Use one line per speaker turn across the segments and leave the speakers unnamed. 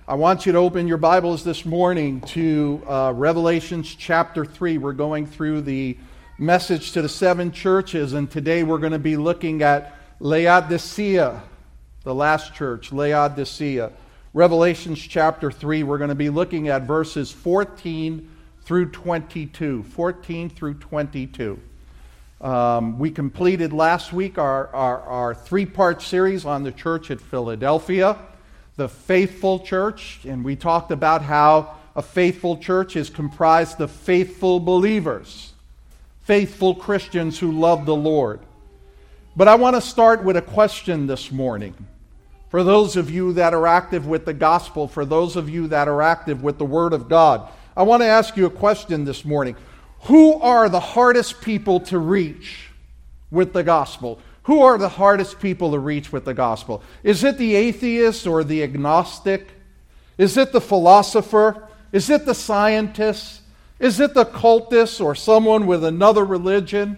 I want you to open your Bibles this morning to Revelation chapter 3. We're going through the message to the seven churches, and today we're going to be looking at Laodicea, the last church, Laodicea. Revelation chapter 3, we're going to be looking at verses 14 through 22. 14 through 22. We completed last week our three-part series on the church at Philadelphia, the faithful church, and we talked about how a faithful church is comprised of faithful believers, faithful Christians who love the Lord. But I want to start with a question this morning. For those of you that are active with the gospel, for those of you that are active with the Word of God, I want to ask you a question this morning. Who are the hardest people to reach with the gospel? Who are the hardest people to reach with the gospel? Is it the atheist or the agnostic? Is it the philosopher? Is it the scientist? Is it the cultist or someone with another religion?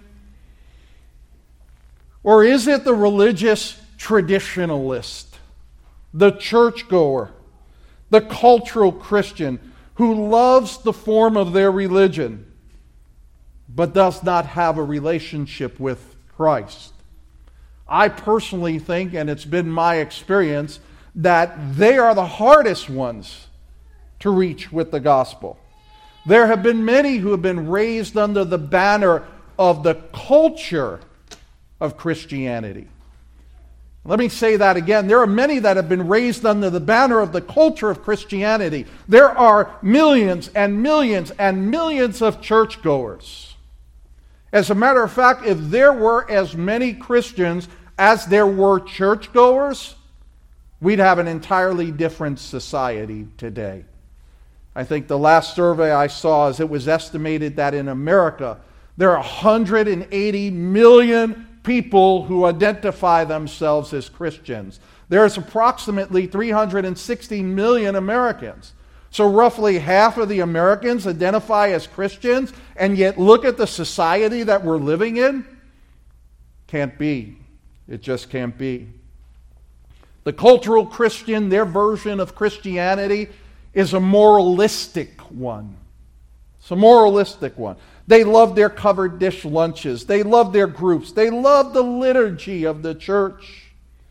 Or is it the religious traditionalist, the churchgoer, the cultural Christian who loves the form of their religion but does not have a relationship with Christ? I personally think, and it's been my experience, that they are the hardest ones to reach with the gospel. There have been many who have been raised under the banner of the culture of Christianity. Let me say that again. There are many that have been raised under the banner of the culture of Christianity. There are millions and millions and millions of churchgoers. As a matter of fact, if there were as many Christians as there were churchgoers, we'd have an entirely different society today. I think the last survey I saw is it was estimated that in America there are 180 million people who identify themselves as Christians. There's approximately 360 million Americans. So roughly half of the Americans identify as Christians, and yet look at the society that we're living in. Can't be. It just can't be. The cultural Christian, their version of Christianity, is a moralistic one. It's a moralistic one. They love their covered dish lunches. They love their groups. They love the liturgy of the church.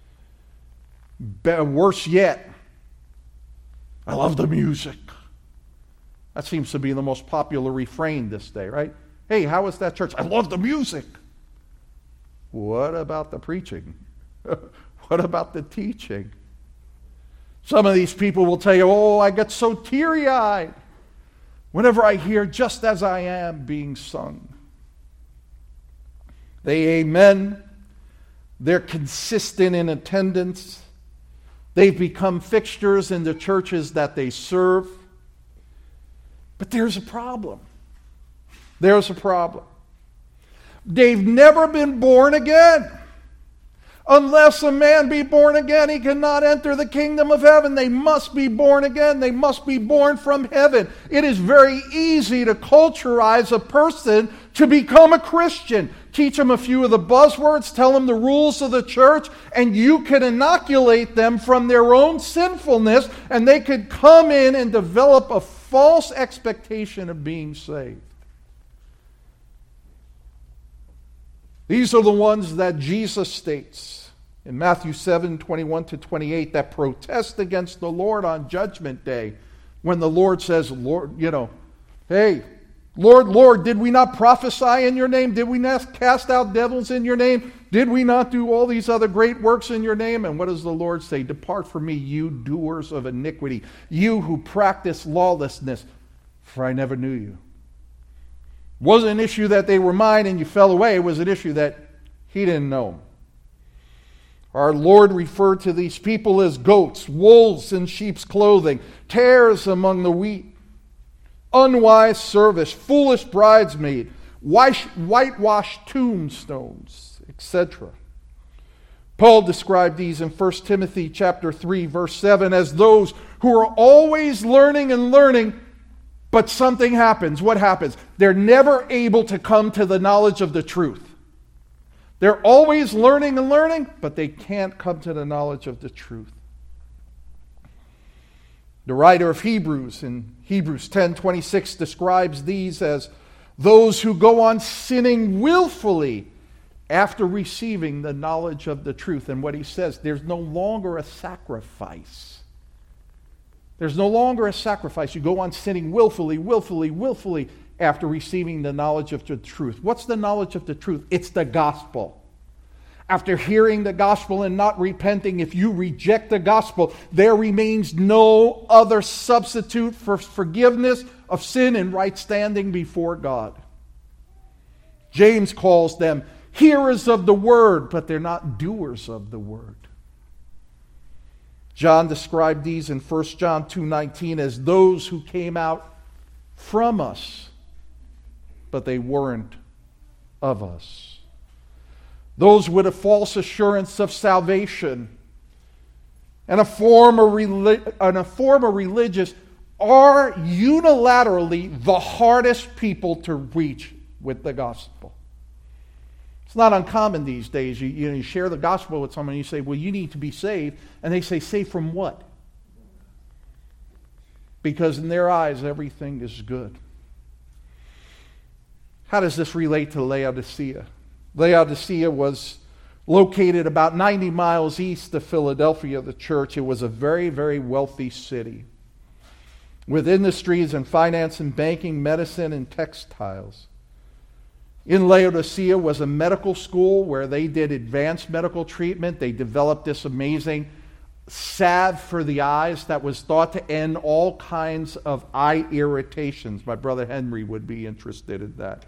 Worse yet, I love the music. That seems to be the most popular refrain this day, right? Hey, how was that church? I love the music. What about the preaching? What about the teaching? Some of these people will tell you, oh, I get so teary-eyed whenever I hear Just As I Am being sung. They amen. They're consistent in attendance. They've become fixtures in the churches that they serve. But there's a problem. There's a problem. They've never been born again. Unless a man be born again, he cannot enter the kingdom of heaven. They must be born again. They must be born from heaven. It is very easy to culturize a person to become a Christian. Teach them a few of the buzzwords, tell them the rules of the church, and you can inoculate them from their own sinfulness, and they could come in and develop a false expectation of being saved. These are the ones that Jesus states in Matthew 7:21-28 that protest against the Lord on Judgment Day when the Lord says, Lord, hey, Lord, Lord, did we not prophesy in your name? Did we not cast out devils in your name? Did we not do all these other great works in your name? And what does the Lord say? Depart from me, you doers of iniquity, you who practice lawlessness, for I never knew you. It wasn't an issue that they were mine and you fell away. It was an issue that he didn't know. Our Lord referred to these people as goats, wolves in sheep's clothing, tares among the wheat, unwise service, foolish bridesmaid, whitewashed tombstones, etc. Paul described these in 1 Timothy chapter 3, verse 7 as those who are always learning and learning, but something happens. What happens? They're never able to come to the knowledge of the truth. They're always learning and learning, but they can't come to the knowledge of the truth. The writer of Hebrews in Hebrews 10:26 describes these as those who go on sinning willfully after receiving the knowledge of the truth. And what he says, there's no longer a sacrifice. There's no longer a sacrifice. You go on sinning willfully after receiving the knowledge of the truth. What's the knowledge of the truth? It's the gospel. After hearing the gospel and not repenting, if you reject the gospel, there remains no other substitute for forgiveness of sin and right standing before God. James calls them hearers of the word, but they're not doers of the word. John described these in 1 John 2:19 as those who came out from us, but they weren't of us. Those with a false assurance of salvation and a form of religious are unilaterally the hardest people to reach with the gospel. It's not uncommon these days. You share the gospel with someone and you say, well, you need to be saved. And they say, saved from what? Because in their eyes, everything is good. How does this relate to Laodicea? Laodicea was located about 90 miles east of Philadelphia, the church. It was a very, very wealthy city with industries and finance and banking, medicine and textiles. In Laodicea was a medical school where they did advanced medical treatment. They developed this amazing salve for the eyes that was thought to end all kinds of eye irritations. My brother Henry would be interested in that.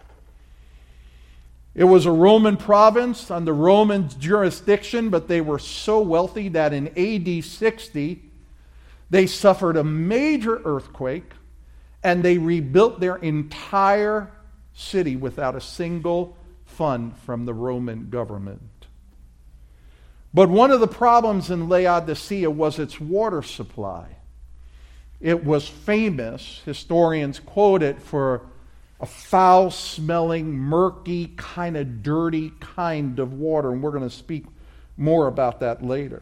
It was a Roman province under Roman jurisdiction, but they were so wealthy that in AD 60, they suffered a major earthquake and they rebuilt their entire city without a single fund from the Roman government. But one of the problems in Laodicea was its water supply. It was famous, historians quote it, for a foul-smelling, murky, kind of dirty kind of water. And we're going to speak more about that later.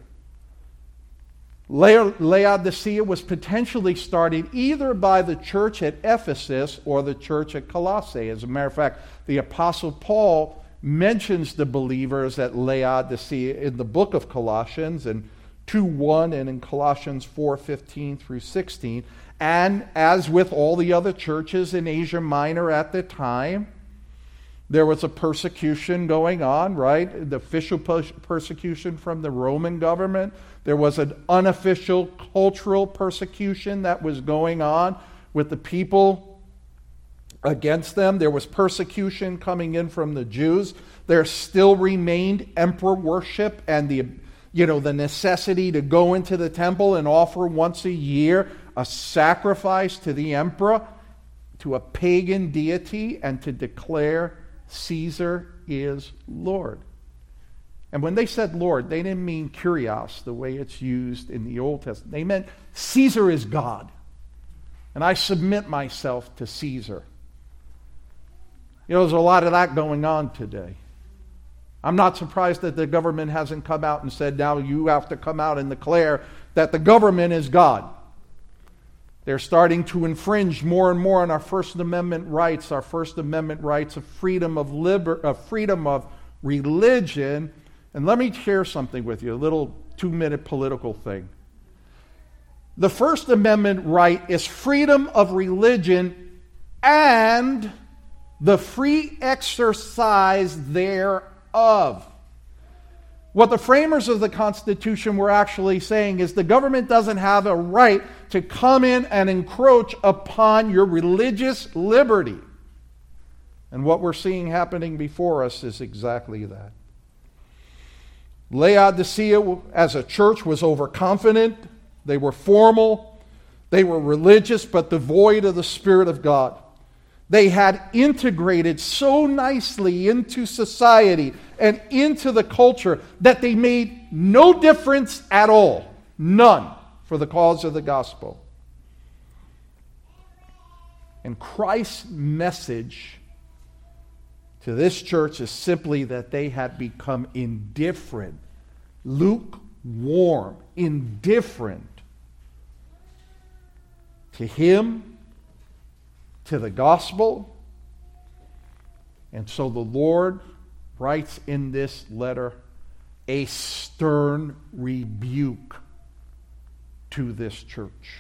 Laodicea was potentially started either by the church at Ephesus or the church at Colossae. As a matter of fact, the Apostle Paul mentions the believers at Laodicea in the book of Colossians in 2:1 and in Colossians 4:15 through 16. And as with all the other churches in Asia Minor at the time, there was a persecution going on, right? The official persecution from the Roman government. There was an unofficial cultural persecution that was going on with the people against them. There was persecution coming in from the Jews. There still remained emperor worship and the necessity to go into the temple and offer once a year a sacrifice to the emperor, to a pagan deity, and to declare Caesar is Lord. And when they said Lord, they didn't mean Kyrios, the way it's used in the Old Testament. They meant Caesar is God. And I submit myself to Caesar. There's a lot of that going on today. I'm not surprised that the government hasn't come out and said, now you have to come out and declare that the government is God. They're starting to infringe more and more on our First Amendment rights of freedom of religion. And let me share something with you, a little 2-minute political thing. The First Amendment right is freedom of religion and the free exercise thereof. What the framers of the Constitution were actually saying is the government doesn't have a right to come in and encroach upon your religious liberty. And what we're seeing happening before us is exactly that. Laodicea, as a church, was overconfident. They were formal. They were religious, but devoid of the Spirit of God. They had integrated so nicely into society and into the culture that they made no difference at all. None for the cause of the gospel. And Christ's message to this church is simply that they had become indifferent, lukewarm, indifferent to Him, to the gospel. And so the Lord writes in this letter a stern rebuke to this church.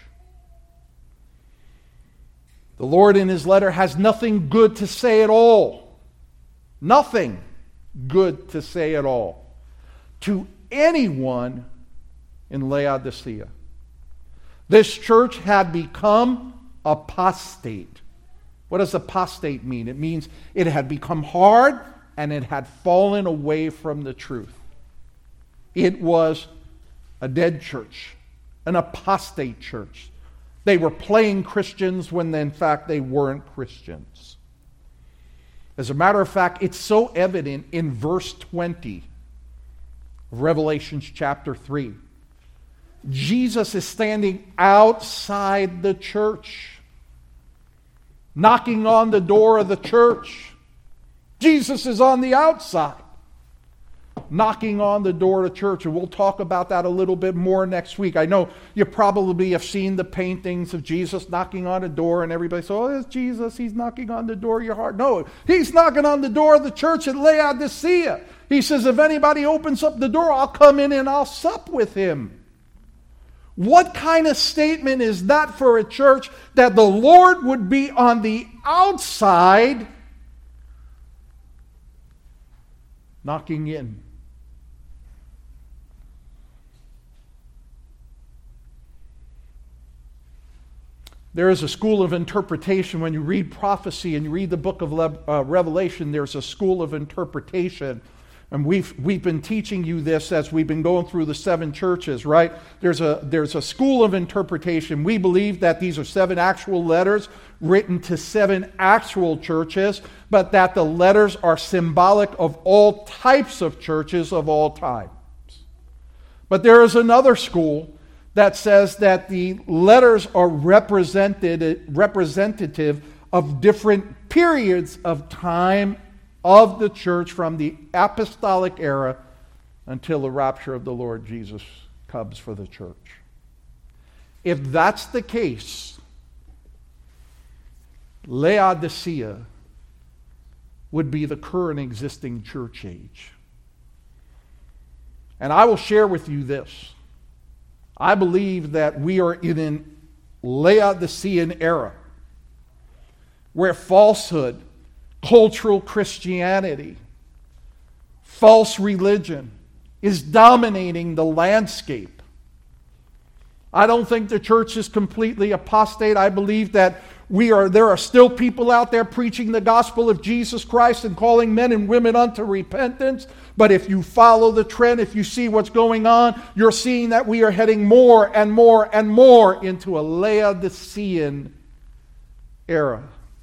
The Lord in His letter has nothing good to say at all. Nothing good to say at all to anyone in Laodicea. This church had become apostate. What does apostate mean? It means it had become hard and it had fallen away from the truth. It was a dead church, an apostate church. They were playing Christians when in fact they weren't Christians. As a matter of fact, it's so evident in verse 20 of Revelation chapter 3. Jesus is standing outside the church, knocking on the door of the church. Jesus is on the outside, knocking on the door of the church. And we'll talk about that a little bit more next week. I know you probably have seen the paintings of Jesus knocking on a door, and everybody says, oh, it's Jesus. He's knocking on the door of your heart. No, He's knocking on the door of the church at Laodicea. He says, if anybody opens up the door, I'll come in and I'll sup with him. What kind of statement is that for a church, that the Lord would be on the outside knocking in? There is a school of interpretation. When you read prophecy and you read the book of Revelation, there's a school of interpretation. And we've been teaching you this as we've been going through the 7 churches, right? There's a school of interpretation. We believe that these are 7 actual letters written to 7 actual churches, but that the letters are symbolic of all types of churches of all times. But there is another school that says that the letters are representative of different periods of time of the church from the apostolic era until the rapture of the Lord Jesus comes for the church. If that's the case, Laodicea would be the current existing church age. And I will share with you this. I believe that we are in an Laodicean era where falsehood, cultural Christianity, false religion is dominating the landscape. I don't think the church is completely apostate. I believe that there are still people out there preaching the gospel of Jesus Christ and calling men and women unto repentance. But if you follow the trend, if you see what's going on, you're seeing that we are heading more and more and more into a Laodicean era.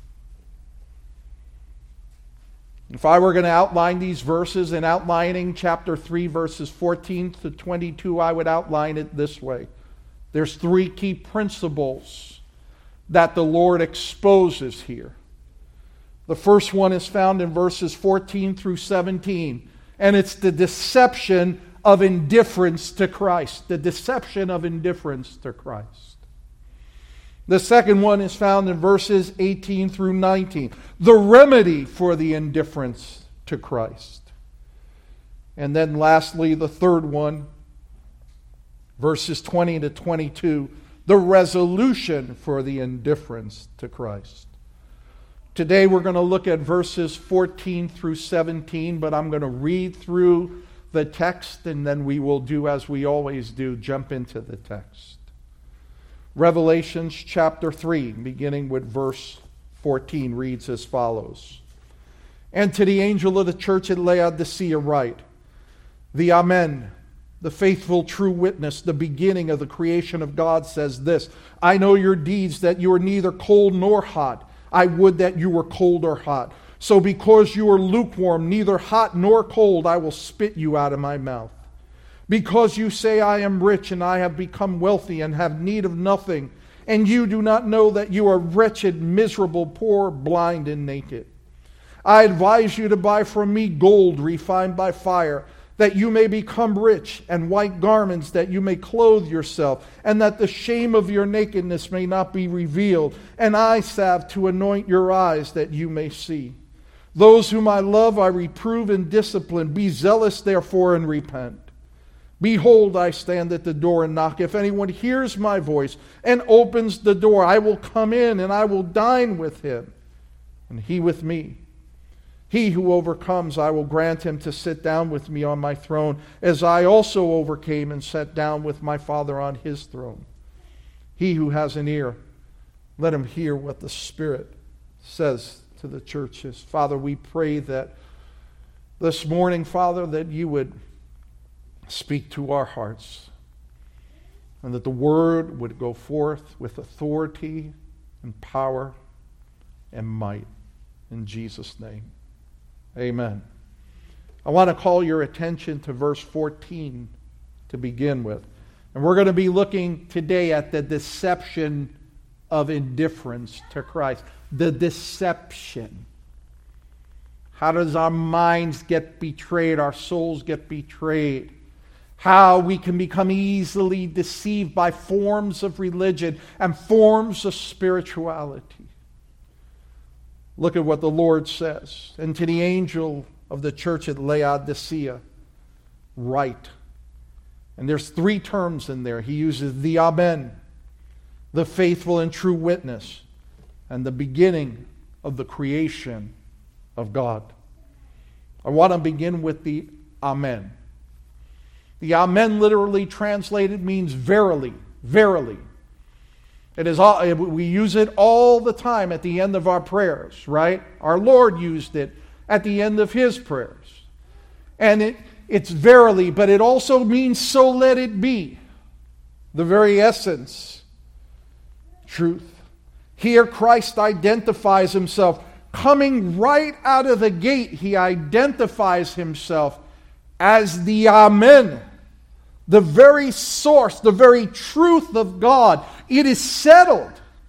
If I were going to outline these verses, in outlining chapter 3, verses 14 to 22, I would outline it this way. There's 3 key principles that the Lord exposes here. The first one is found in verses 14 through 17, and it's the deception of indifference to Christ. The deception of indifference to Christ. The second one is found in verses 18 through 19. The remedy for the indifference to Christ. And then lastly, the third one, verses 20 to 22, the resolution for the indifference to Christ. Today we're going to look at verses 14 through 17, but I'm going to read through the text and then we will do as we always do, jump into the text. Revelation chapter 3, beginning with verse 14, reads as follows. And to the angel of the church at Laodicea write, the Amen, the faithful true witness, the beginning of the creation of God, says this, I know your deeds, that you are neither cold nor hot. I would that you were cold or hot. So because you are lukewarm, neither hot nor cold, I will spit you out of my mouth. Because you say, I am rich and I have become wealthy and have need of nothing, and you do not know that you are wretched, miserable, poor, blind, and naked. I advise you to buy from me gold refined by fire, that you may become rich, and white garments that you may clothe yourself, and that the shame of your nakedness may not be revealed, and eye salve to anoint your eyes that you may see. Those whom I love I reprove and discipline. Be zealous therefore and repent. Behold, I stand at the door and knock. If anyone hears my voice and opens the door, I will come in and I will dine with him, and he with me. He who overcomes, I will grant him to sit down with me on my throne, as I also overcame and sat down with my Father on his throne. He who has an ear, let him hear what the Spirit says to the churches. Father, we pray that this morning, Father, that you would speak to our hearts, and that the word would go forth with authority and power and might. In Jesus' name. Amen. I want to call your attention to verse 14 to begin with. And we're going to be looking today at the deception of indifference to Christ. The deception. How does our minds get betrayed? Our souls get betrayed? How we can become easily deceived by forms of religion and forms of spirituality. Look at what the Lord says. And to the angel of the church at Laodicea, write. And there's 3 terms in there. He uses the Amen, the faithful and true witness, and the beginning of the creation of God. I want to begin with the Amen. The Amen literally translated means verily, verily. It is all, we use it all the time at the end of our prayers, right? Our Lord used it at the end of his prayers. And it's verily, but it also means so let it be. The very essence, truth. Here Christ identifies himself. Coming right out of the gate, he identifies himself as the Amen. The very source, the very truth of God. It is settled.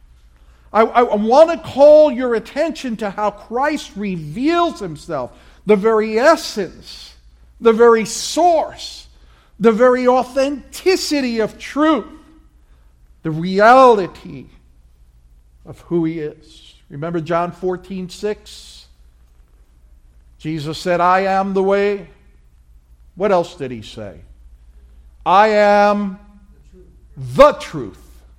I want to call your attention to how Christ reveals himself. The very essence, the very source, the very authenticity of truth. The reality of who he is. Remember John 14:6? Jesus said, I am the way. What else did he say? I am the truth.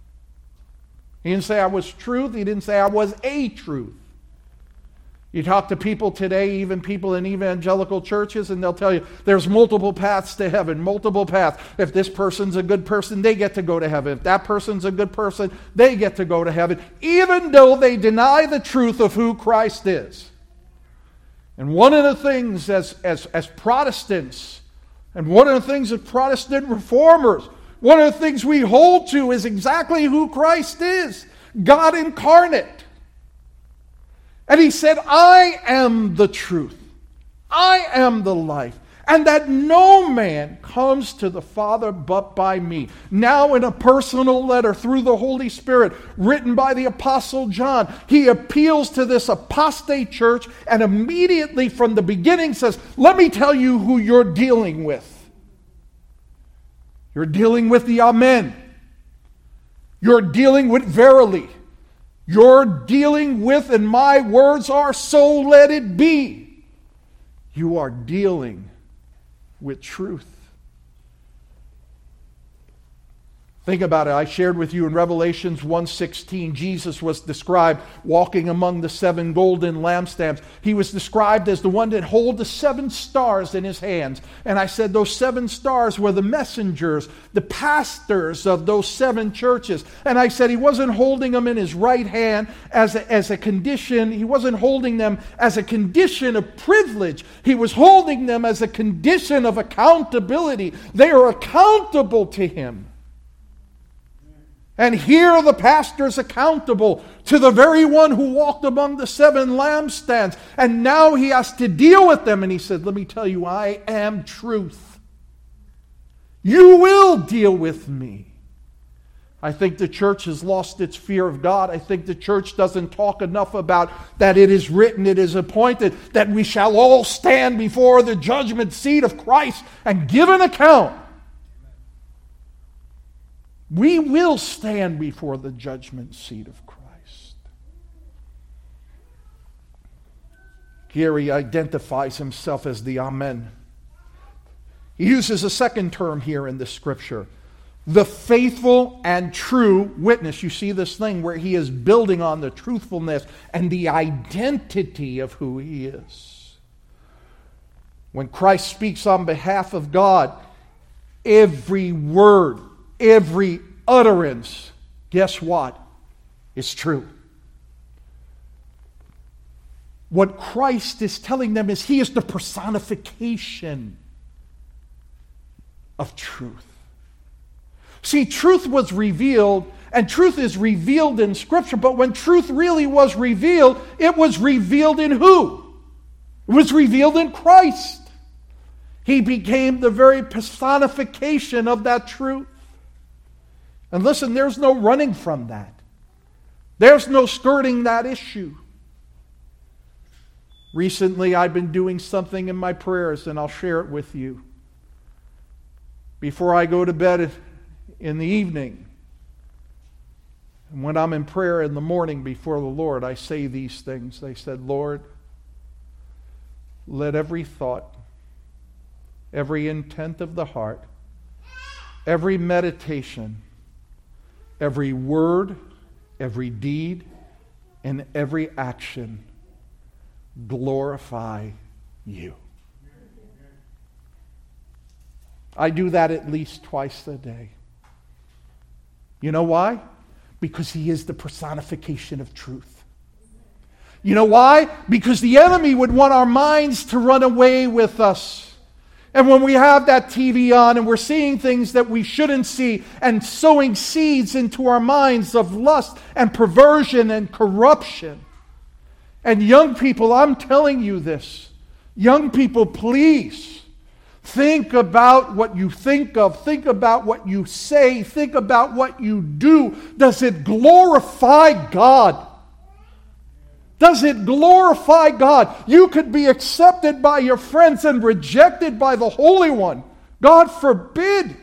He didn't say I was truth. He didn't say I was a truth. You talk to people today, even people in evangelical churches, and they'll tell you there's multiple paths to heaven, multiple paths. If this person's a good person, they get to go to heaven. If that person's a good person, they get to go to heaven, even though they deny the truth of who Christ is. And one of the things as Protestants, and one of the things that Protestant reformers, one of the things we hold to is exactly who Christ is. God incarnate. And he said, I am the truth. I am the life. And that no man comes to the Father but by me. Now in a personal letter through the Holy Spirit, written by the Apostle John, he appeals to this apostate church and immediately from the beginning says, let me tell you who you're dealing with. You're dealing with the Amen. You're dealing with verily. You're dealing with, and my words are, so let it be. You are dealing with truth. Think about it. I shared with you in Revelations 1:16, Jesus was described walking among the 7 golden lampstands. He was described as the one that held the 7 stars in his hands. And I said those 7 stars were the messengers, the pastors of those 7 churches. And I said he wasn't holding them in his right hand as a condition. He wasn't holding them as a condition of privilege. He was holding them as a condition of accountability. They are accountable to him. And here are the pastors accountable to the very one who walked among the 7 lampstands. And now he has to deal with them. And he said, let me tell you, I am truth. You will deal with me. I think the church has lost its fear of God. I think the church doesn't talk enough about that it is written, it is appointed, that we shall all stand before the judgment seat of Christ and give an account. We will stand before the judgment seat of Christ. Here he identifies himself as the Amen. He uses a second term here in the scripture. The faithful and true witness. You see this thing where he is building on the truthfulness and the identity of who he is. When Christ speaks on behalf of God, every word, every utterance, guess what? It's true. What Christ is telling them is he is the personification of truth. See, truth was revealed, and truth is revealed in Scripture, but when truth really was revealed, it was revealed in who? It was revealed in Christ. He became the very personification of that truth. And listen, there's no running from that. There's no skirting that issue. Recently, I've been doing something in my prayers, and I'll share it with you. Before I go to bed in the evening, and when I'm in prayer in the morning before the Lord, I say these things. I said, Lord, let every thought, every intent of the heart, every meditation, every word, every deed, and every action glorify you. I do that at least twice a day. You know why? Because he is the personification of truth. You know why? Because the enemy would want our minds to run away with us. And when we have that TV on and we're seeing things that we shouldn't see and sowing seeds into our minds of lust and perversion and corruption. And young people, I'm telling you this. Young people, please think about what you think of. Think about what you say. Think about what you do. Does it glorify God? Does it glorify God? You could be accepted by your friends and rejected by the Holy One. God forbid.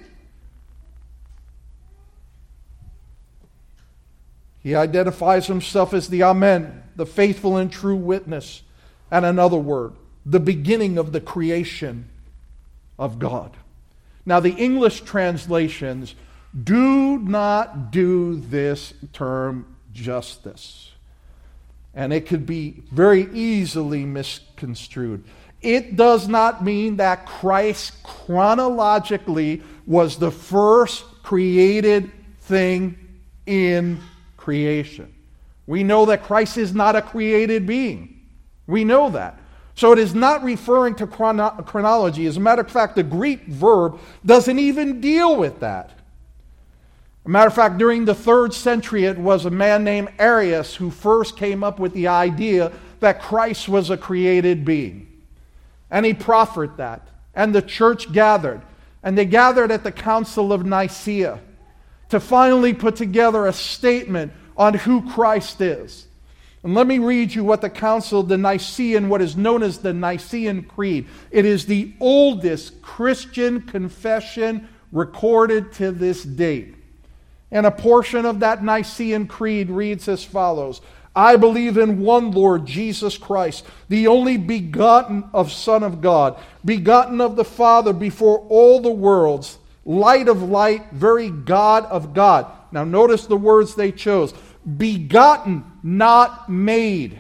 He identifies himself as the Amen, the faithful and true witness. And another word, the beginning of the creation of God. Now, the English translations do not do this term justice. And it could be very easily misconstrued. It does not mean that Christ chronologically was the first created thing in creation. We know that Christ is not a created being. We know that. So it is not referring to chronology. As a matter of fact, the Greek verb doesn't even deal with that. As a matter of fact, during the 3rd century, it was a man named Arius who first came up with the idea that Christ was a created being. And he proffered that. And the church gathered. And they gathered at the Council of Nicaea to finally put together a statement on who Christ is. And let me read you what the Council, the Nicene, what is known as the Nicene Creed. It is the oldest Christian confession recorded to this date. And a portion of that Nicene Creed reads as follows. I believe in one Lord Jesus Christ, the only begotten of Son of God, begotten of the Father before all the worlds, light of light, very God of God. Now notice the words they chose. Begotten, not made.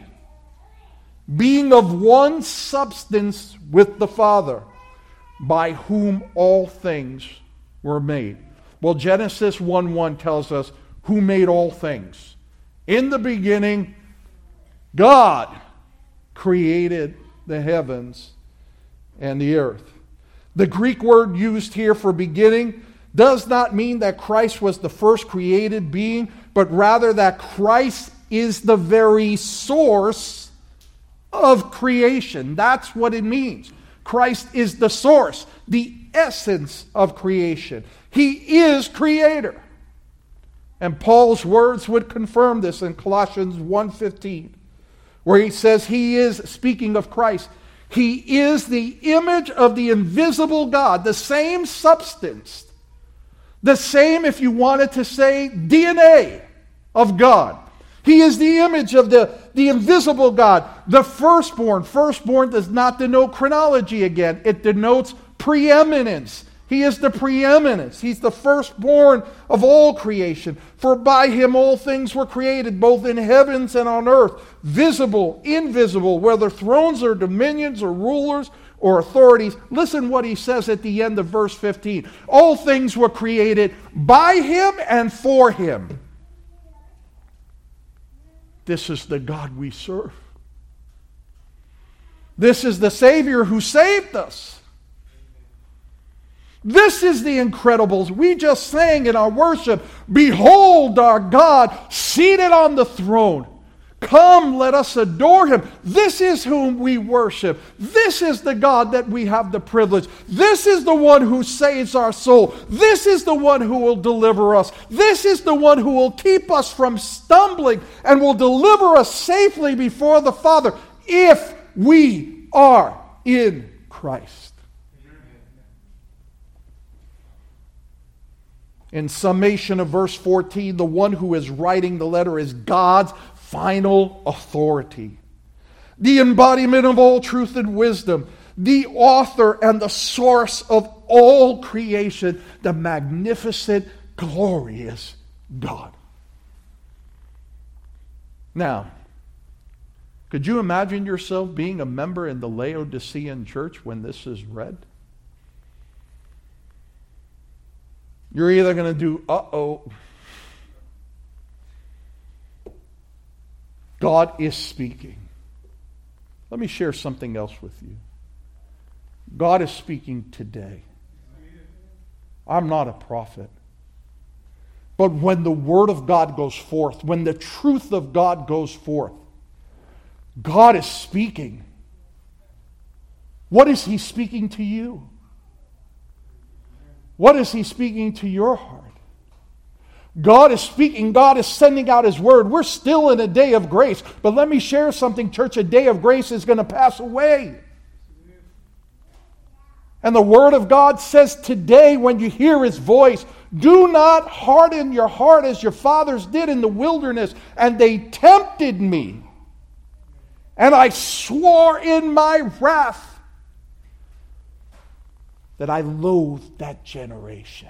Being of one substance with the Father, by whom all things were made. Well, Genesis 1:1 tells us who made all things. In the beginning, God created the heavens and the earth. The Greek word used here for beginning does not mean that Christ was the first created being, but rather that Christ is the very source of creation. That's what it means. Christ is the source, the essence of creation. He is creator. And Paul's words would confirm this in Colossians 1:15, where he says he is, speaking of Christ, he is the image of the invisible God, the same substance, the same, if you wanted to say, DNA of God. He is the image of the invisible God, the firstborn. Firstborn does not denote chronology again. It denotes preeminence. He is the preeminence. He's the firstborn of all creation. For by him all things were created, both in heavens and on earth, visible, invisible, whether thrones or dominions or rulers or authorities. Listen what he says at the end of verse 15. All things were created by him and for him. This is the God we serve. This is the Savior who saved us. This is the incredibles. We just sang in our worship, behold our God seated on the throne. Come, let us adore him. This is whom we worship. This is the God that we have the privilege. This is the one who saves our soul. This is the one who will deliver us. This is the one who will keep us from stumbling and will deliver us safely before the Father if we are in Christ. In summation of verse 14, the one who is writing the letter is God's final authority, the embodiment of all truth and wisdom, the author and the source of all creation, the magnificent, glorious God. Now, could you imagine yourself being a member in the Laodicean church when this is read? You're either going to do, God is speaking. Let me share something else with you. God is speaking today. I'm not a prophet. But when the Word of God goes forth, when the truth of God goes forth, God is speaking. What is He speaking to you? What is He speaking to your heart? God is speaking. God is sending out His Word. We're still in a day of grace. But let me share something, church. A day of grace is going to pass away. And the Word of God says today, when you hear His voice, do not harden your heart as your fathers did in the wilderness. And they tempted me. And I swore in my wrath that I loathed that generation.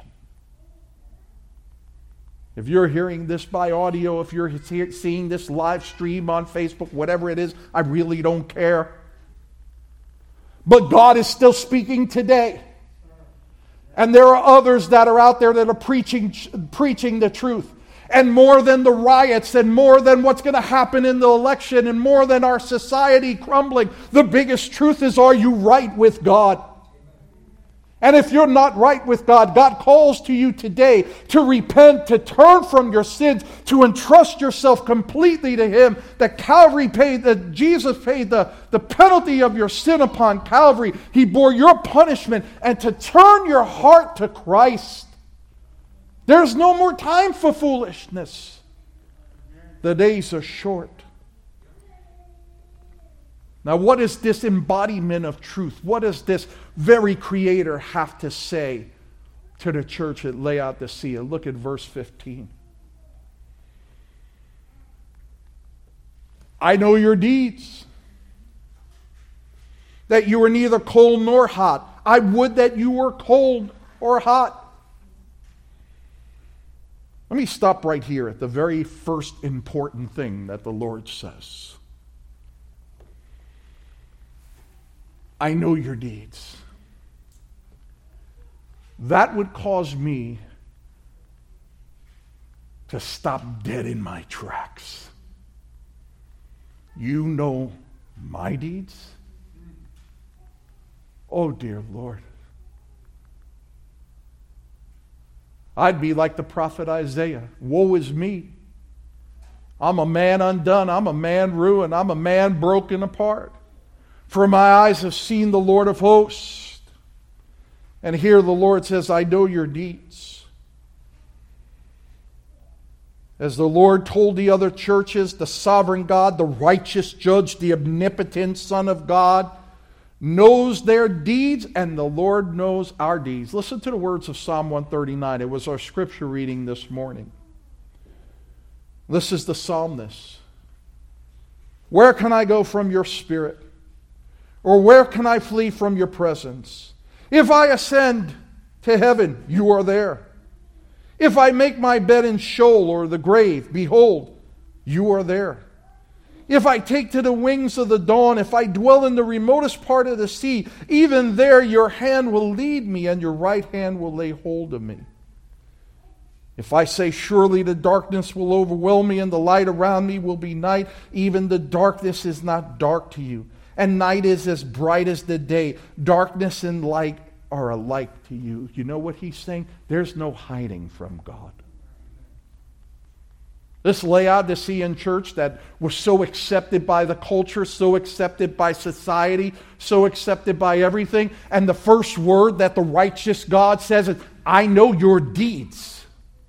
If you're hearing this by audio, if you're seeing this live stream on Facebook, whatever it is, I really don't care. But God is still speaking today. And there are others that are out there that are preaching the truth. And more than the riots, and more than what's going to happen in the election, and more than our society crumbling, the biggest truth is, are you right with God? And if you're not right with God, God calls to you today to repent, to turn from your sins, to entrust yourself completely to Him. That Jesus paid the penalty of your sin upon Calvary. He bore your punishment, and to turn your heart to Christ. There's no more time for foolishness. The days are short. Now, what is this embodiment of truth? What does this very Creator have to say to the church at Laodicea? Look at verse 15. I know your deeds, that you are neither cold nor hot. I would that you were cold or hot. Let me stop right here at the very first important thing that the Lord says. I know your deeds. That would cause me to stop dead in my tracks. You know my deeds? Oh, dear Lord. I'd be like the prophet Isaiah. Woe is me. I'm a man undone. I'm a man ruined. I'm a man broken apart. For my eyes have seen the Lord of hosts. And here the Lord says, I know your deeds. As the Lord told the other churches, the sovereign God, the righteous judge, the omnipotent Son of God, knows their deeds, and the Lord knows our deeds. Listen to the words of Psalm 139. It was our scripture reading this morning. This is the psalmist. Where can I go from your spirit? Or where can I flee from your presence? If I ascend to heaven, you are there. If I make my bed in Sheol or the grave, behold, you are there. If I take to the wings of the dawn, if I dwell in the remotest part of the sea, even there your hand will lead me and your right hand will lay hold of me. If I say, surely the darkness will overwhelm me and the light around me will be night, even the darkness is not dark to you, and night is as bright as the day. Darkness and light are alike to you. You know what he's saying? There's no hiding from God. This Laodicean church that was so accepted by the culture, so accepted by society, so accepted by everything, and the first word that the righteous God says is, I know your deeds.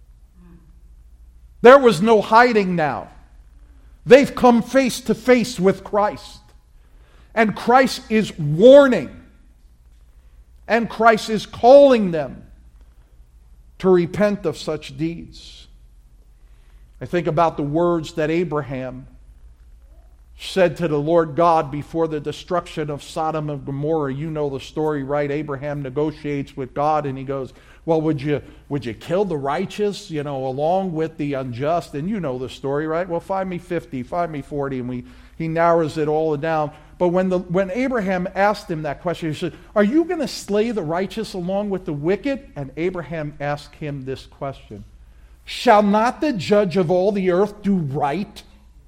There was no hiding now. They've come face to face with Christ. And Christ is warning. And Christ is calling them to repent of such deeds. I think about the words that Abraham said to the Lord God before the destruction of Sodom and Gomorrah. You know the story, right? Abraham negotiates with God and he goes, well, would you kill the righteous, along with the unjust? And you know the story, right? Well, find me 50, find me 40, and he narrows it all down. But when Abraham asked him that question, he said, are you going to slay the righteous along with the wicked? And Abraham asked him this question, shall not the judge of all the earth do right?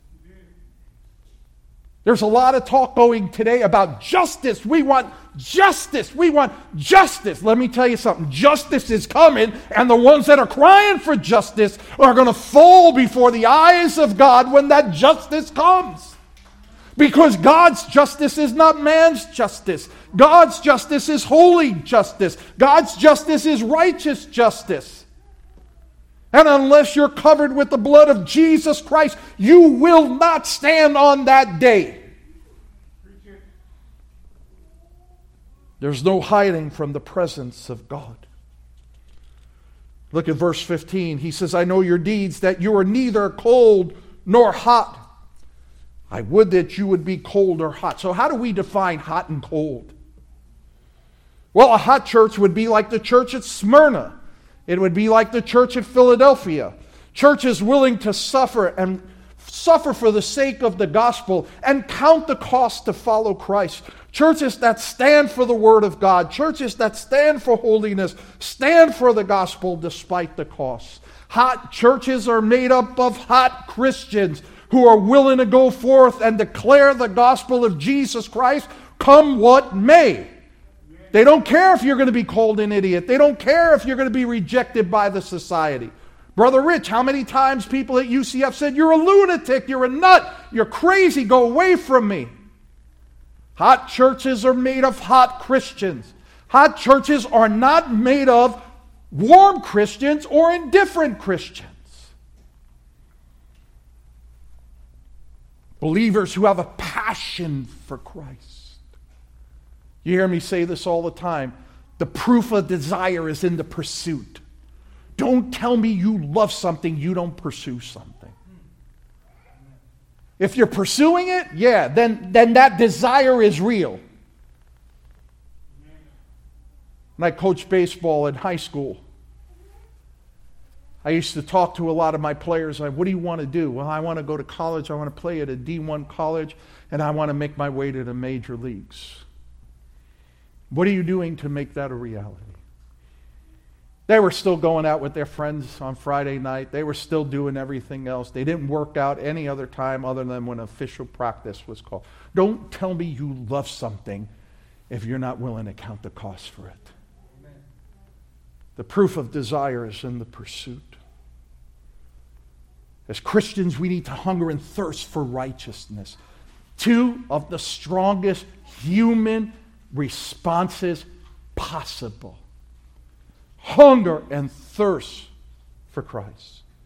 There's a lot of talk going today about justice. We want justice. We want justice. Let me tell you something. Justice is coming, and the ones that are crying for justice are going to fall before the eyes of God when that justice comes. Because God's justice is not man's justice. God's justice is holy justice. God's justice is righteous justice. And unless you're covered with the blood of Jesus Christ, you will not stand on that day. There's no hiding from the presence of God. Look at verse 15. He says, I know your deeds, that you are neither cold nor hot. I would that you would be cold or hot. So how do we define hot and cold? Well, a hot church would be like the church at Smyrna. It would be like the church at Philadelphia. Churches willing to suffer for the sake of the gospel and count the cost to follow Christ. Churches that stand for the Word of God. Churches that stand for holiness. Stand for the gospel despite the cost. Hot churches are made up of hot Christians who are willing to go forth and declare the gospel of Jesus Christ, come what may. They don't care if you're going to be called an idiot. They don't care if you're going to be rejected by the society. Brother Rich, how many times people at UCF said, you're a lunatic, you're a nut, you're crazy, go away from me. Hot churches are made of hot Christians. Hot churches are not made of warm Christians or indifferent Christians. Believers who have a passion for Christ. You hear me say this all the time. The proof of desire is in the pursuit. Don't tell me you love something you don't pursue something. If you're pursuing it, yeah, then that desire is real. When I coached baseball in high school, I used to talk to a lot of my players. Like, what do you want to do? Well, I want to go to college. I want to play at a D1 college, and I want to make my way to the major leagues. What are you doing to make that a reality? They were still going out with their friends on Friday night. They were still doing everything else. They didn't work out any other time other than when official practice was called. Don't tell me you love something if you're not willing to count the cost for it. Amen. The proof of desire is in the pursuit. As Christians, we need to hunger and thirst for righteousness. Two of the strongest human responses possible. Hunger and thirst for Christ.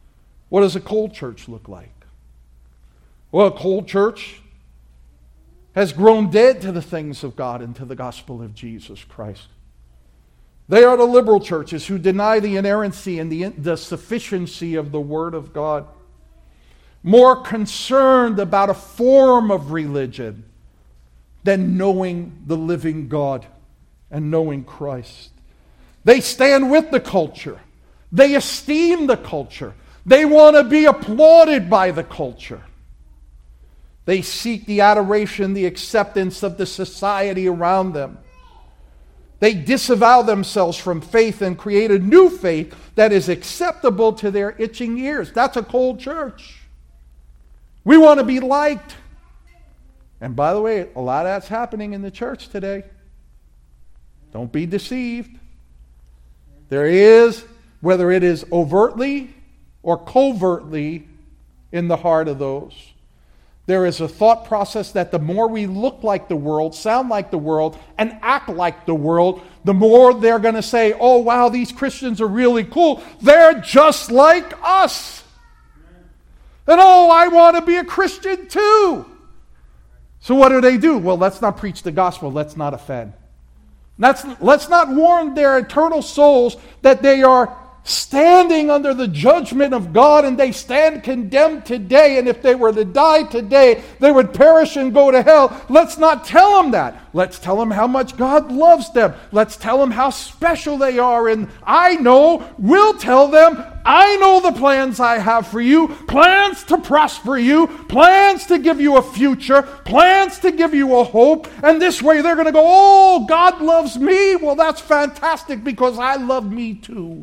What does a cold church look like? Well, a cold church has grown dead to the things of God and to the gospel of Jesus Christ. They are the liberal churches who deny the inerrancy and the sufficiency of the Word of God. More concerned about a form of religion than knowing the living God and knowing Christ. They stand with the culture. They esteem the culture. They want to be applauded by the culture. They seek the adoration, the acceptance of the society around them. They disavow themselves from faith and create a new faith that is acceptable to their itching ears. That's a cold church. We want to be liked. And by the way, a lot of that's happening in the church today. Don't be deceived. There is, whether it is overtly or covertly in the heart of those, there is a thought process that the more we look like the world, sound like the world, and act like the world, the more they're going to say, oh wow, these Christians are really cool. They're just like us. And oh, I want to be a Christian too. So what do? Well, let's not preach the gospel. Let's not offend. Let's not warn their eternal souls that they are standing under the judgment of God and they stand condemned today, and if they were to die today, they would perish and go to hell. Let's not tell them that. Let's tell them how much God loves them. Let's tell them how special they are, and we'll tell them, I know the plans I have for you, plans to prosper you, plans to give you a future, plans to give you a hope, and this way they're going to go, oh, God loves me. Well, that's fantastic because I love me too.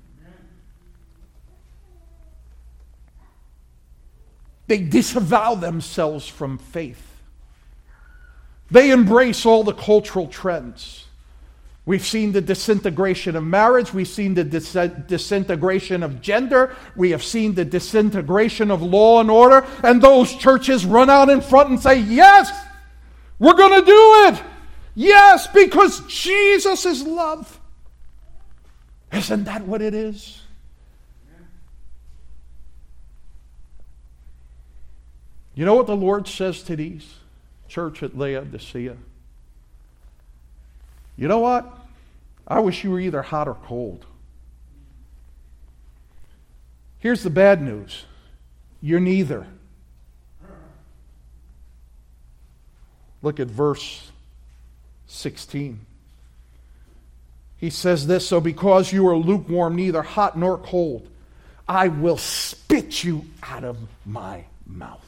They disavow themselves from faith. They embrace all the cultural trends. We've seen the disintegration of marriage. We've seen the disintegration of gender. We have seen the disintegration of law and order. And those churches run out in front and say, yes, we're going to do it. Yes, because Jesus is love. Isn't that what it is? You know what the Lord says to these church at Laodicea? You know what? I wish you were either hot or cold. Here's the bad news. You're neither. Look at verse 16. He says this, so because you are lukewarm, neither hot nor cold, I will spit you out of my mouth.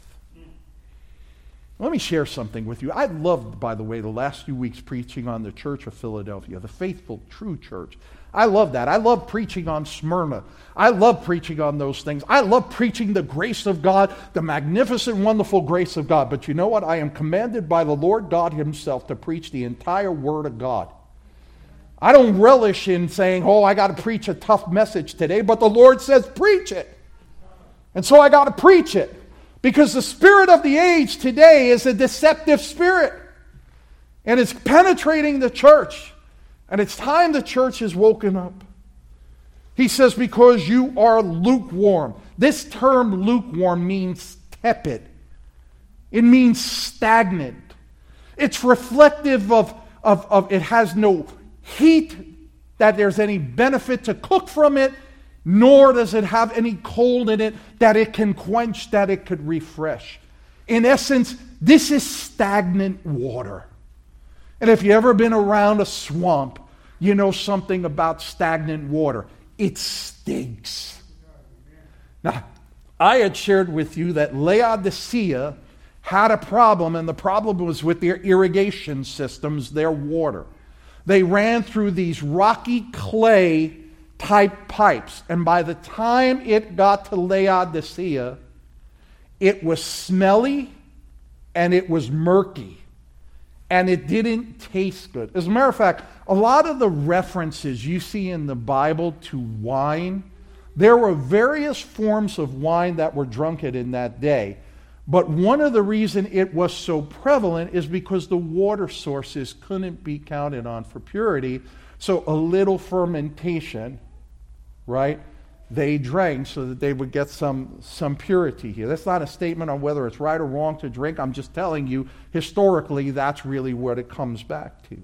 Let me share something with you. I loved, by the way, the last few weeks preaching on the Church of Philadelphia, the faithful, true church. I love that. I love preaching on Smyrna. I love preaching on those things. I love preaching the grace of God, the magnificent, wonderful grace of God. But you know what? I am commanded by the Lord God himself to preach the entire Word of God. I don't relish in saying, oh, I got to preach a tough message today, but the Lord says preach it. And so I got to preach it. Because the spirit of the age today is a deceptive spirit. And it's penetrating the church. And it's time the church is woken up. He says, because you are lukewarm. This term lukewarm means tepid. It means stagnant. It's reflective of it has no heat, that there's any benefit to cook from it, nor does it have any cold in it that it can quench, that it could refresh. In essence, this is stagnant water. And if you've ever been around a swamp, you know something about stagnant water. It stinks. Now, I had shared with you that Laodicea had a problem, and the problem was with their irrigation systems, their water. They ran through these rocky clay type pipes, and by the time it got to Laodicea, it was smelly and it was murky and it didn't taste good. As a matter of fact, a lot of the references you see in the Bible to wine, there were various forms of wine that were drunken in that day, but one of the reasons it was so prevalent is because the water sources couldn't be counted on for purity, so a little fermentation, right, they drank so that they would get some purity here. That's not a statement on whether it's right or wrong to drink. I'm just telling you, historically, that's really what it comes back to.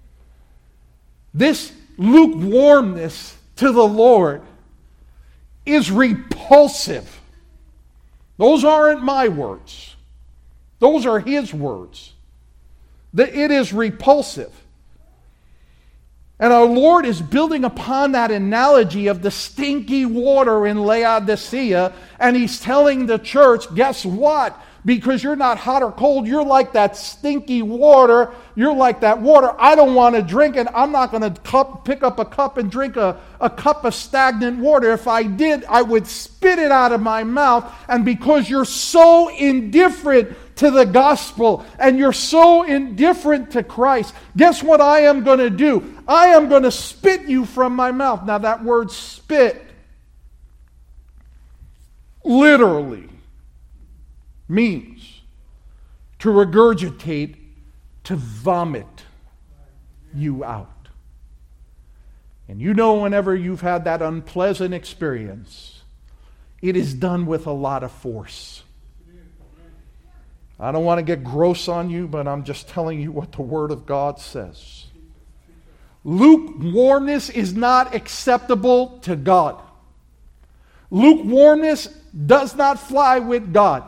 This lukewarmness to the Lord is repulsive. Those aren't my words. Those are His words. It is repulsive. And our Lord is building upon that analogy of the stinky water in Laodicea, and He's telling the church, guess what? Because you're not hot or cold, you're like that stinky water. You're like that water. I don't want to drink it. I'm not going to pick up a cup and drink a cup of stagnant water. If I did, I would spit it out of my mouth. And because you're so indifferent to the gospel and you're so indifferent to Christ, guess what I am going to do? I am going to spit you from my mouth. Now that word spit literally means to regurgitate, to vomit you out. And you know, whenever you've had that unpleasant experience, it is done with a lot of force. I don't want to get gross on you, but I'm just telling you what the Word of God says. Lukewarmness is not acceptable to God. Lukewarmness does not fly with God.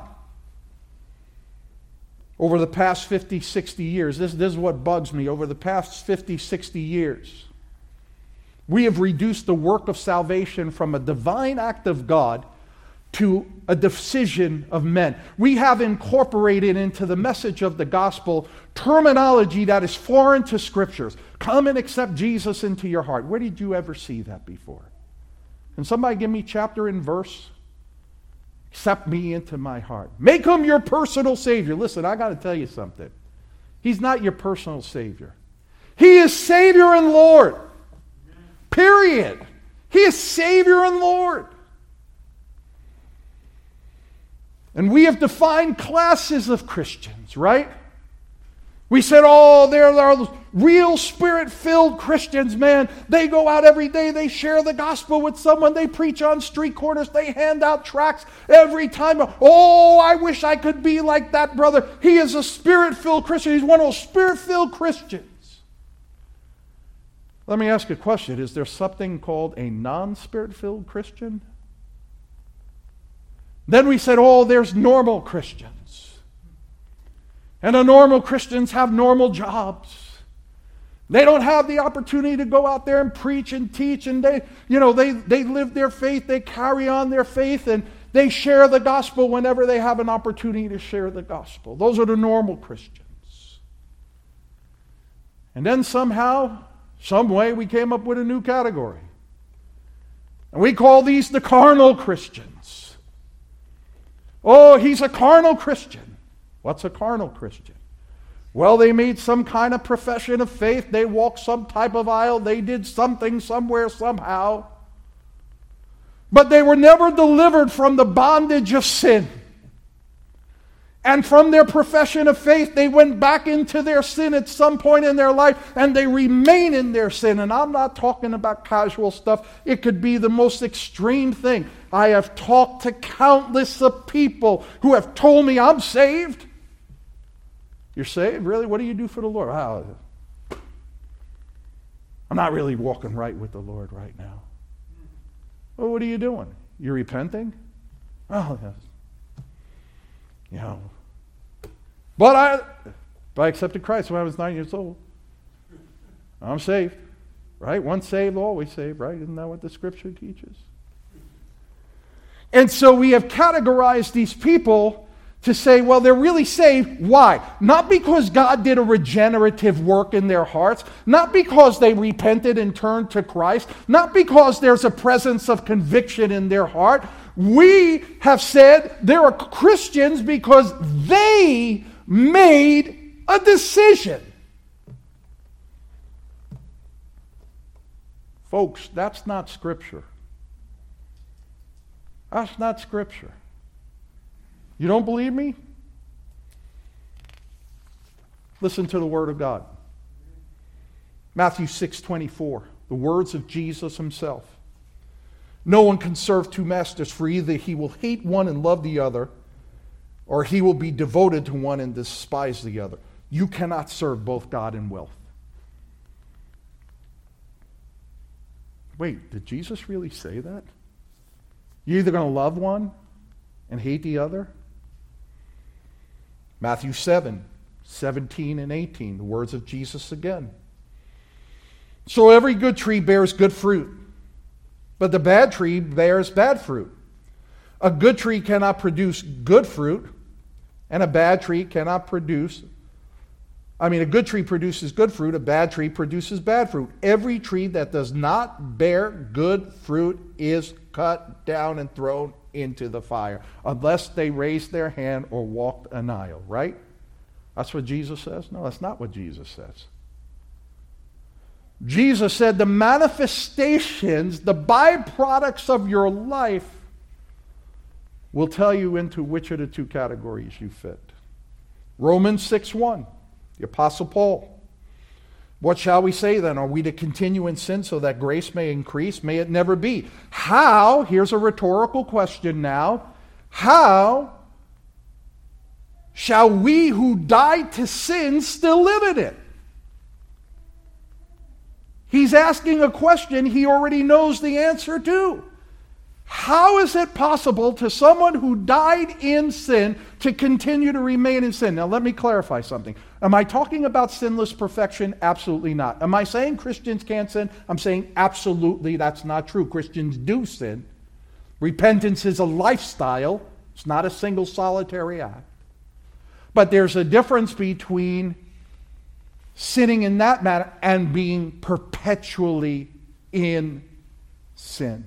Over the past 50, 60 years, this is what bugs me. Over the past 50, 60 years, we have reduced the work of salvation from a divine act of God to a decision of men. We have incorporated into the message of the gospel terminology that is foreign to Scriptures. Come and accept Jesus into your heart. Where did you ever see that before? Can somebody give me chapter and verse? Accept me into my heart. Make Him your personal Savior. Listen, I got to tell you something. He's not your personal Savior. He is Savior and Lord. Period. He is Savior and Lord. And we have defined classes of Christians, right? We said, oh, there are real Spirit-filled Christians, man. They go out every day. They share the gospel with someone. They preach on street corners. They hand out tracts every time. Oh, I wish I could be like that brother. He is a Spirit-filled Christian. He's one of those Spirit-filled Christians. Let me ask you a question. Is there something called a non-Spirit-filled Christian? Then we said, oh, there's normal Christians. And the normal Christians have normal jobs. They don't have the opportunity to go out there and preach and teach, and they live their faith, they carry on their faith, and they share the gospel whenever they have an opportunity to share the gospel. Those are the normal Christians. And then somehow, some way, we came up with a new category. And we call these the carnal Christians. Oh, he's a carnal Christian. What's a carnal Christian? Well, they made some kind of profession of faith. They walked some type of aisle. They did something somewhere, somehow. But they were never delivered from the bondage of sin. And from their profession of faith, they went back into their sin at some point in their life, and they remain in their sin. And I'm not talking about casual stuff. It could be the most extreme thing. I have talked to countless of people who have told me, I'm saved. You're saved? Really? What do you do for the Lord? I'm not really walking right with the Lord right now. Well, what are you doing? You're repenting? Oh, yes. But I accepted Christ when I was 9 years old. I'm saved. Right? Once saved, always saved, right? Isn't that what the Scripture teaches? And so we have categorized these people to say, well, they're really saved. Why? Not because God did a regenerative work in their hearts, not because they repented and turned to Christ, not because there's a presence of conviction in their heart. We have said there are Christians because they made a decision. Folks, that's not Scripture. That's not Scripture. You don't believe me? Listen to the Word of God. Matthew 6:24, the words of Jesus Himself. No one can serve two masters, for either he will hate one and love the other, or he will be devoted to one and despise the other. You cannot serve both God and wealth. Wait, did Jesus really say that? You're either going to love one and hate the other? Matthew 7:17 and 18, the words of Jesus again. So every good tree bears good fruit, but the bad tree bears bad fruit. A good tree cannot produce good fruit, and a good tree produces good fruit, a bad tree produces bad fruit. Every tree that does not bear good fruit is cut down and thrown into the fire, unless they raise their hand or walk an aisle, right? That's what Jesus says? No, that's not what Jesus says. Jesus said the manifestations, the byproducts of your life will tell you into which of the two categories you fit. Romans 6:1, the Apostle Paul. What shall we say then? Are we to continue in sin so that grace may increase? May it never be. How, here's a rhetorical question now, how shall we who died to sin still live in it? He's asking a question he already knows the answer to. How is it possible to someone who died in sin to continue to remain in sin? Now let me clarify something. Am I talking about sinless perfection? Absolutely not. Am I saying Christians can't sin? I'm saying absolutely that's not true. Christians do sin. Repentance is a lifestyle. It's not a single solitary act. But there's a difference between sinning in that manner and being perpetually in sin.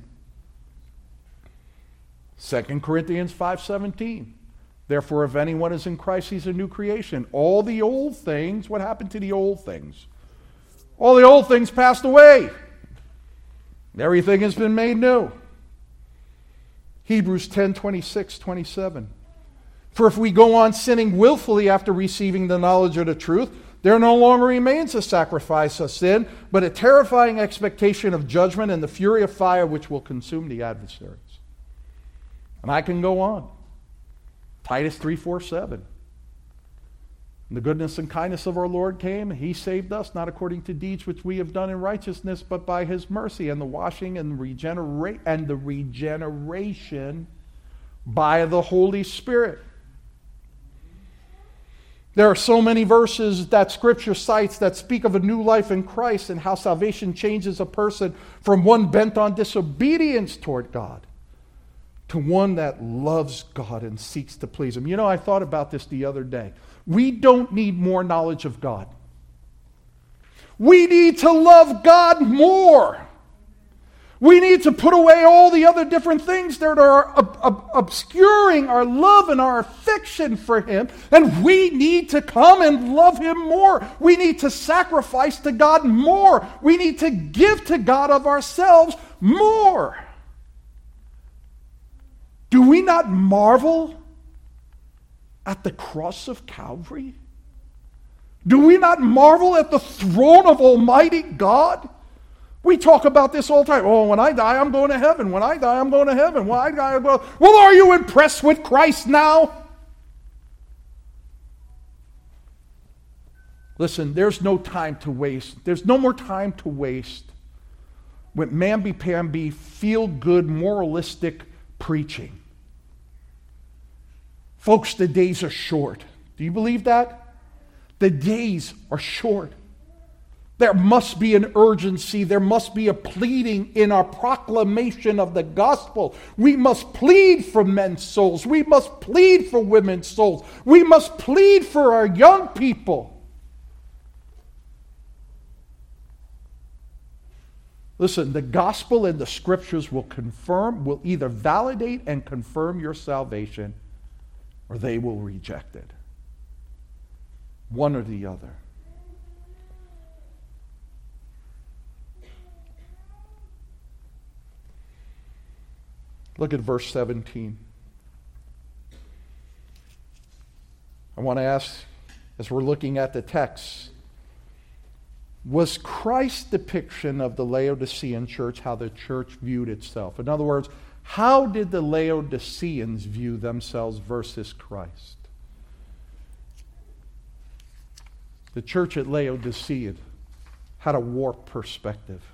2 Corinthians 5:17. Therefore, if anyone is in Christ, he's a new creation. All the old things, what happened to the old things? All the old things passed away. Everything has been made new. Hebrews 10:26-27. For if we go on sinning willfully after receiving the knowledge of the truth, there no longer remains a sacrifice of sin, but a terrifying expectation of judgment and the fury of fire which will consume the adversaries. And I can go on. Titus 3:4-7. The goodness and kindness of our Lord came, and he saved us, not according to deeds which we have done in righteousness, but by his mercy, and the washing and the regeneration by the Holy Spirit. There are so many verses that Scripture cites that speak of a new life in Christ and how salvation changes a person from one bent on disobedience toward God to one that loves God and seeks to please him. You know, I thought about this the other day. We don't need more knowledge of God. We need to love God more. We need to put away all the other different things that are obscuring our love and our affection for him. And we need to come and love him more. We need to sacrifice to God more. We need to give to God of ourselves more. Do we not marvel at the cross of Calvary? Do we not marvel at the throne of Almighty God? We talk about this all the time. Oh, when I die, I'm going to heaven. When I die, I'm going to heaven. When I die, I'm going to... Well, are you impressed with Christ now? Listen, there's no time to waste. There's no more time to waste with mamby-pamby, feel-good, moralistic preaching. Folks, the days are short. Do you believe that? The days are short. There must be an urgency. There must be a pleading in our proclamation of the gospel. We must plead for men's souls. We must plead for women's souls. We must plead for our young people. Listen, the gospel and the scriptures will either validate and confirm your salvation, or they will reject it. One or the other. Look at verse 17. I want to ask, as we're looking at the text, was Christ's depiction of the Laodicean church, how the church viewed itself. In other words, how did the Laodiceans view themselves versus Christ? The church at Laodicea had a warped perspective.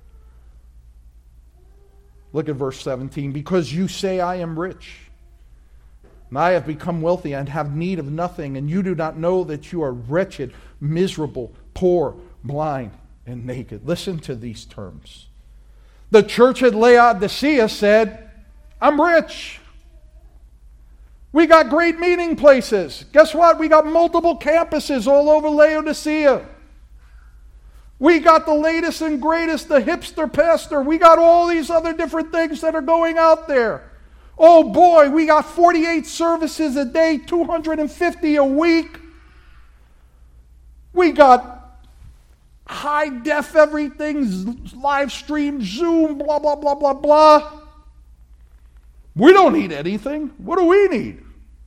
Look at verse 17. Because you say, I am rich, and I have become wealthy and have need of nothing, and you do not know that you are wretched, miserable, poor, blind, and naked. Listen to these terms. The church at Laodicea said, I'm rich. We got great meeting places. Guess what? We got multiple campuses all over Laodicea. We got the latest and greatest, the hipster pastor. We got all these other different things that are going out there. Oh boy, we got 48 services a day, 250 a week. We got high def everything, live stream, Zoom, blah, blah, blah, blah, blah. We don't need anything. What do we need?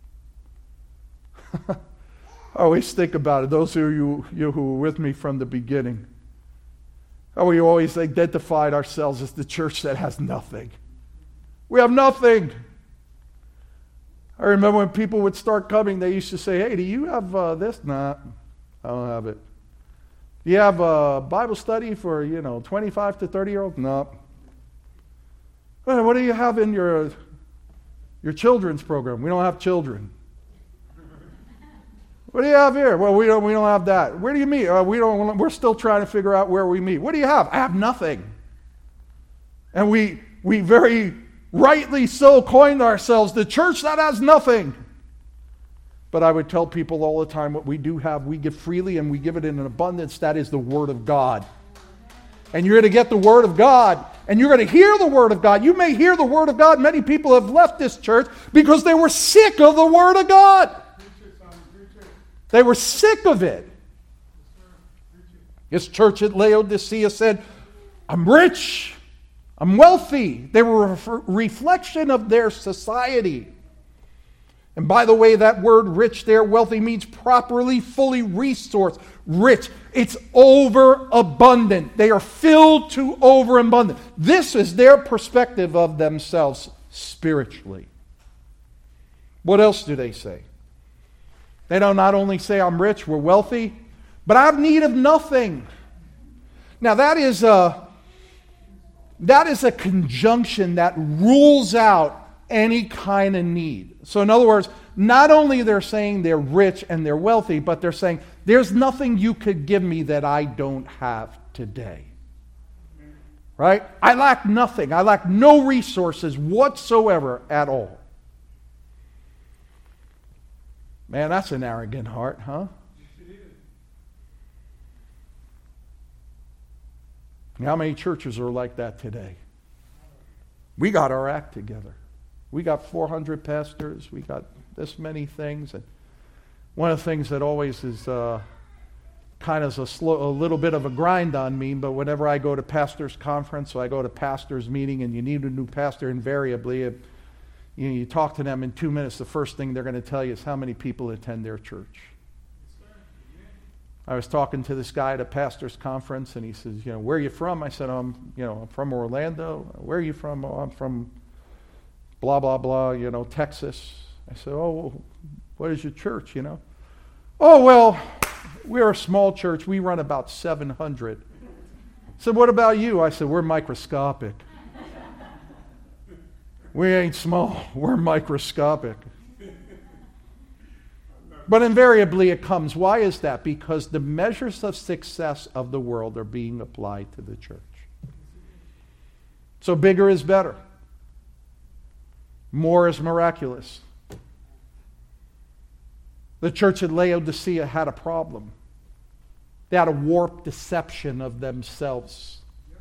I always think about it. Those of you who were with me from the beginning, how we always identified ourselves as the church that has nothing. We have nothing. I remember when people would start coming, they used to say, hey, do you have this? Nah, I don't have it. Do you have a Bible study for, 25 to 30-year-olds? No. What do you have in your children's program? We don't have children. What do you have here? Well, we don't have that. Where do you meet? We're still trying to figure out where we meet. What do you have? I have nothing. And we very rightly so coined ourselves the church that has nothing. But I would tell people all the time, what we do have, we give freely and we give it in an abundance. That is the Word of God. And you're going to get the Word of God, and you're going to hear the Word of God. You may hear the Word of God. Many people have left this church because they were sick of the Word of God. They were sick of it. This church at Laodicea said, I'm rich, I'm wealthy. They were a reflection of their society. And by the way, that word rich there, wealthy, means properly, fully resourced. Rich. It's overabundant. They are filled to overabundant. This is their perspective of themselves spiritually. What else do they say? They don't not only say, I'm rich, we're wealthy, but I have need of nothing. Now that is a conjunction that rules out any kind of need. So in other words, not only they're saying they're rich and they're wealthy, but they're saying, there's nothing you could give me that I don't have today. Right? I lack nothing. I lack no resources whatsoever at all. Man, that's an arrogant heart, huh? How many churches are like that today? We got our act together. We got 400 pastors. We got this many things. And one of the things that always is kind of a little bit of a grind on me, but whenever I go to pastor's conference, or I go to pastor's meeting, and you need a new pastor, invariably, you talk to them in 2 minutes, the first thing they're going to tell you is how many people attend their church. I was talking to this guy at a pastor's conference, and he says, where are you from? I said, I'm from Orlando. Where are you from? Oh, I'm from blah, blah, blah, Texas. I said, oh, what is your church, Oh, well, we're a small church. We run about 700. I said, what about you? I said, we're microscopic. We ain't small. We're microscopic. But invariably it comes. Why is that? Because the measures of success of the world are being applied to the church. So bigger is better. More is miraculous. The church at Laodicea had a problem. They had a warped deception of themselves.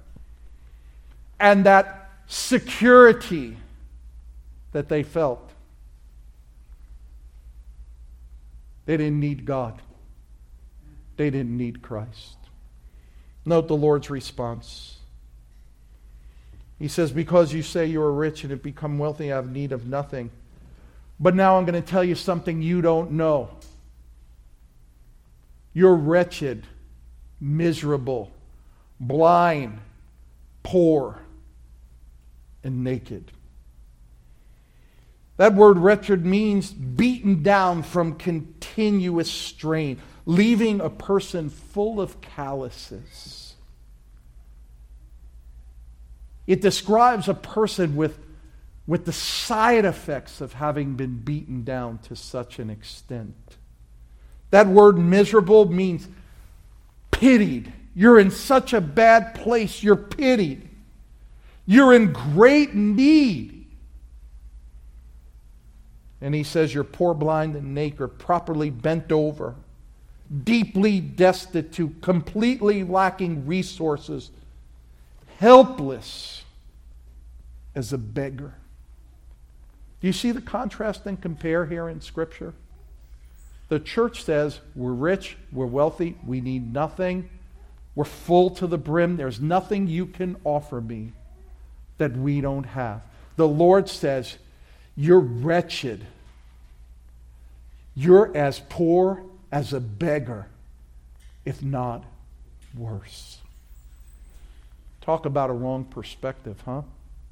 And that security that they felt. They didn't need God. They didn't need Christ. Note the Lord's response. He says, because you say you are rich and have become wealthy, I have need of nothing. But now I'm going to tell you something you don't know. You're wretched, miserable, blind, poor, and naked. That word wretched means beaten down from continuous strain, leaving a person full of calluses. It describes a person with the side effects of having been beaten down to such an extent. That word miserable means pitied. You're in such a bad place, you're pitied. You're in great need. And he says you're poor, blind, and naked, properly bent over, deeply destitute, completely lacking resources, helpless as a beggar. Do you see the contrast and compare here in Scripture? The church says we're rich, we're wealthy, we need nothing, we're full to the brim, there's nothing you can offer me that we don't have. The Lord says, you're wretched. You're as poor as a beggar, if not worse. Talk about a wrong perspective, huh?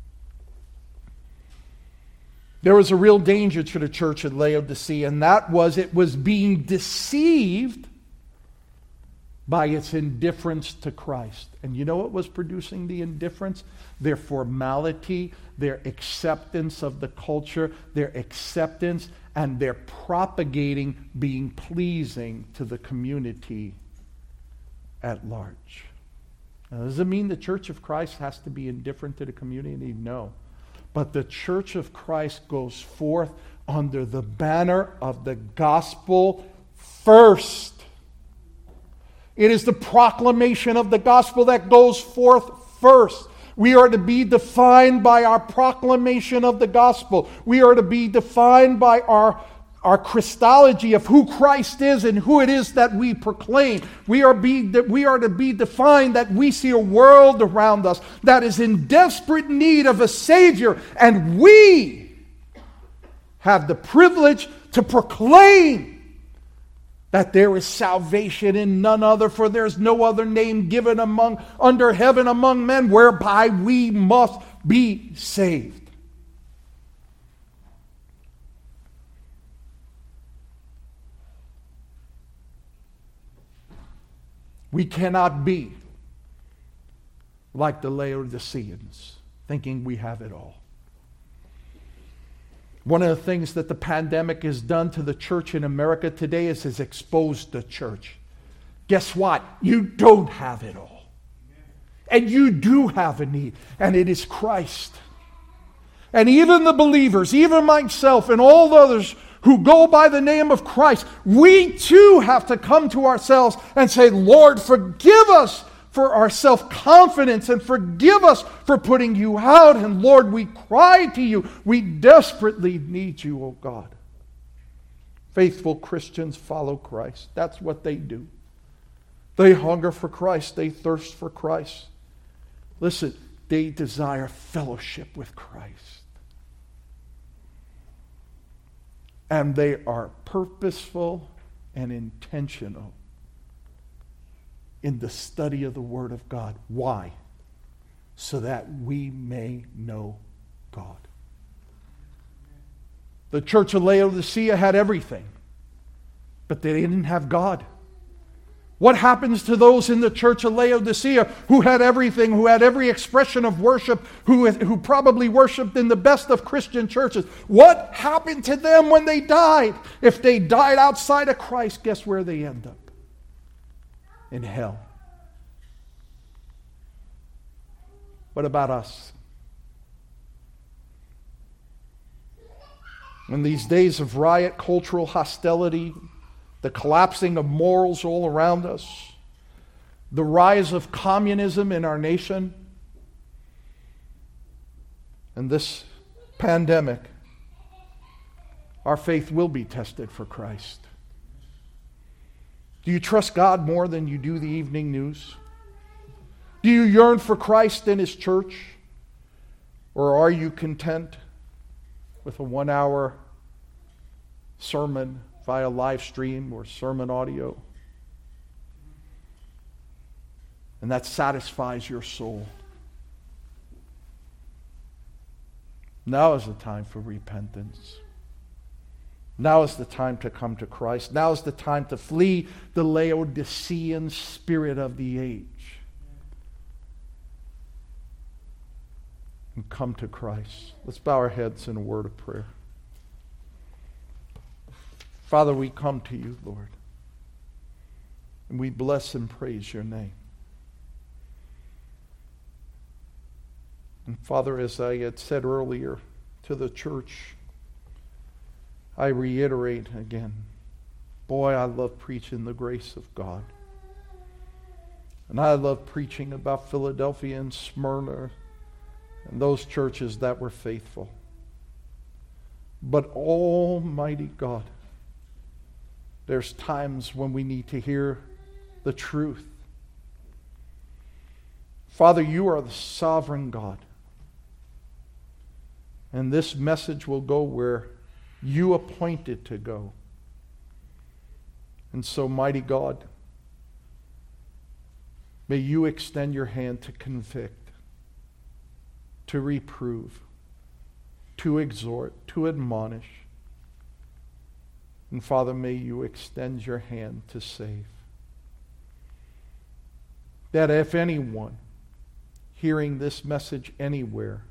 There was a real danger to the church at Laodicea, and that was it was being deceived by its indifference to Christ. And you know what was producing the indifference? Their formality, their acceptance of the culture, their acceptance, and their propagating being pleasing to the community at large. Now, does it mean the Church of Christ has to be indifferent to the community? No. But the Church of Christ goes forth under the banner of the gospel first. It is the proclamation of the gospel that goes forth first. We are to be defined by our proclamation of the gospel. We are to be defined by our Christology of who Christ is and who it is that we proclaim. We are to be defined that we see a world around us that is in desperate need of a Savior, and we have the privilege to proclaim that there is salvation in none other, for there is no other name given under heaven among men whereby we must be saved. We cannot be like the Laodiceans, thinking we have it all. One of the things that the pandemic has done to the church in America today is has exposed the church. Guess what? You don't have it all. And you do have a need, and it is Christ. And even the believers, even myself and all the others who go by the name of Christ, we too have to come to ourselves and say, Lord, forgive us for our self-confidence, and forgive us for putting you out. And Lord, we cry to you. We desperately need you, oh God. Faithful Christians follow Christ. That's what they do. They hunger for Christ. They thirst for Christ. Listen, they desire fellowship with Christ. And they are purposeful and intentional in the study of the Word of God. Why? So that we may know God. The church of Laodicea had everything, but they didn't have God. What happens to those in the church of Laodicea who had everything, who had every expression of worship, who probably worshiped in the best of Christian churches? What happened to them when they died? If they died outside of Christ, guess where they end up? In hell. What about us? In these days of riot, cultural hostility, the collapsing of morals all around us, the rise of communism in our nation, and this pandemic, our faith will be tested for Christ. Do you trust God more than you do the evening news? Do you yearn for Christ and His church? Or are you content with a 1-hour sermon via live stream or sermon audio? and that satisfies your soul. Now is the time for repentance. Now is the time to come to Christ. Now is the time to flee the Laodicean spirit of the age and come to Christ. Let's bow our heads in a word of prayer. Father, we come to you, Lord, and we bless and praise your name. And Father, as I had said earlier to the church, I reiterate again, boy, I love preaching the grace of God. And I love preaching about Philadelphia and Smyrna and those churches that were faithful. But Almighty God, there's times when we need to hear the truth. Father, you are the sovereign God. And this message will go where you appoint it to go. And so, mighty God, may you extend your hand to convict, to reprove, to exhort, to admonish. And Father, may you extend your hand to save. That if anyone hearing this message anywhere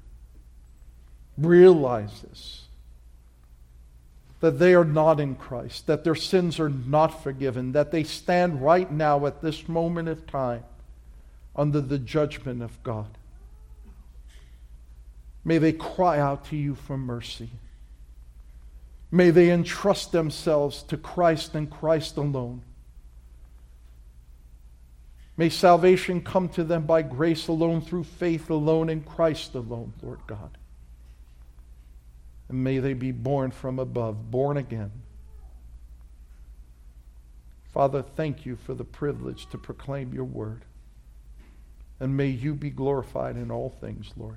realizes that they are not in Christ, that their sins are not forgiven, that they stand right now at this moment of time under the judgment of God, may they cry out to you for mercy. May they entrust themselves to Christ and Christ alone. May salvation come to them by grace alone, through faith alone, in Christ alone, Lord God. And may they be born from above, born again. Father, thank you for the privilege to proclaim your word. And may you be glorified in all things, Lord.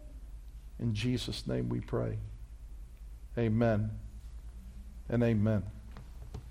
In Jesus' name we pray. Amen and amen.